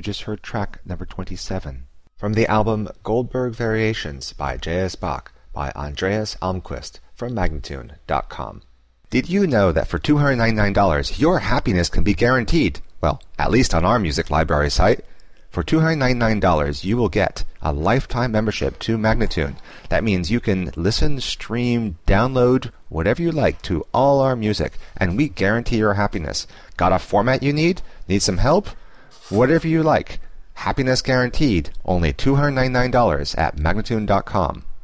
just heard track number 27 from the album Goldberg Variations by J.S. Bach by Andreas Almquist from Magnatune.com. Did you know that for $299 your happiness can be guaranteed? Well, at least on our music library site. For $299 you will get a lifetime membership to Magnatune. That means you can listen, stream, download, whatever you like to all our music, and we guarantee your happiness. Got a format you need? Need some help? Whatever you like. Happiness guaranteed. Only $299 at Magnatune.com.